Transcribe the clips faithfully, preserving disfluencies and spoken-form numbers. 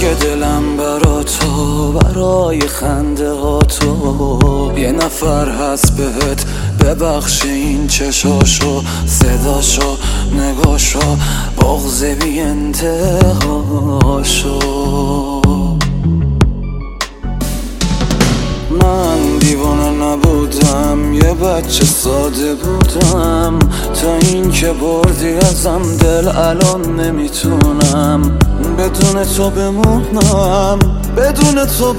که دلم برا تو، برای خنده ها تو. یه نفر هست بهت ببخش این چشاشو، صداشو، نگاشو، بغض بی انتهاشو. من دیوانه نبودم، یه بچه ساده بودم، تا این که بردی ازم دل الان نمیتونم بدون تو بمونم، بدون تو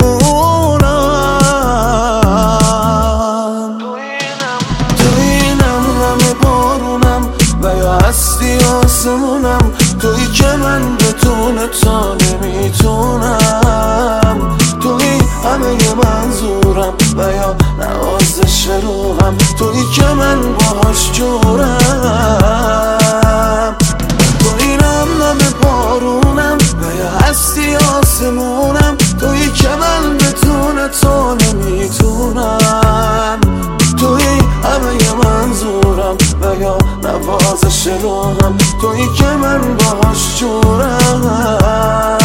بمونم. تو اینم همه بارونم و یا هستی آسمونم، تویی که من بدون تو نمیتونم. تویی همه منظورم و یا نوازش روحم، تویی که من باهاش جورم. تو اینم همه بارونم و یا هستی آسمونم، تویی که من بدون تو نمیتونم. تویی همه منظورم و یا نوازش روحم، تویی که من باهاش جورم.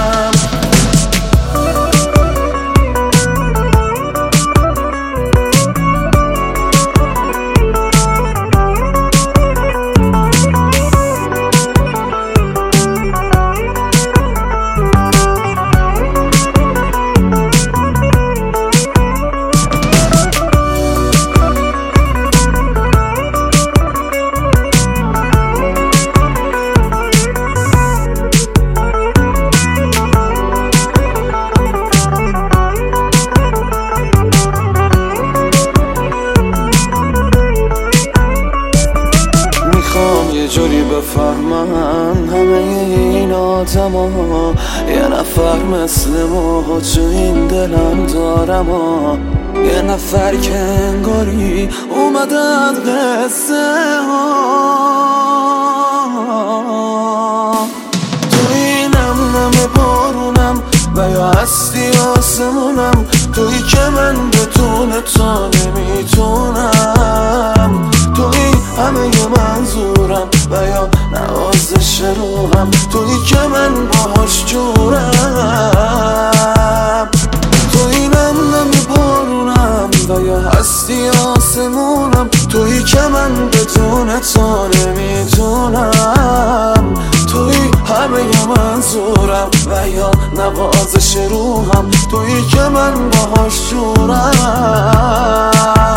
یه جوری بفهمن همه این آدم ها، یه نفر مثل ما تو این دلم دارم ها. یه نفر که انگاری اومده از قصه ها. تو اینم همه بارونم و یا هستی آسمونم، تویی که من بدون تو نمیتونم. تویی همه منظورم و یا نوازش روحم، تویی که من باهاش جورم. تو اینم نمی بارونم و یا هستی آسمونم، تویی که من بدون تو نمیتونم. تویی همه منظورم و یا نوازش روحم، تویی که من باهاش جورم.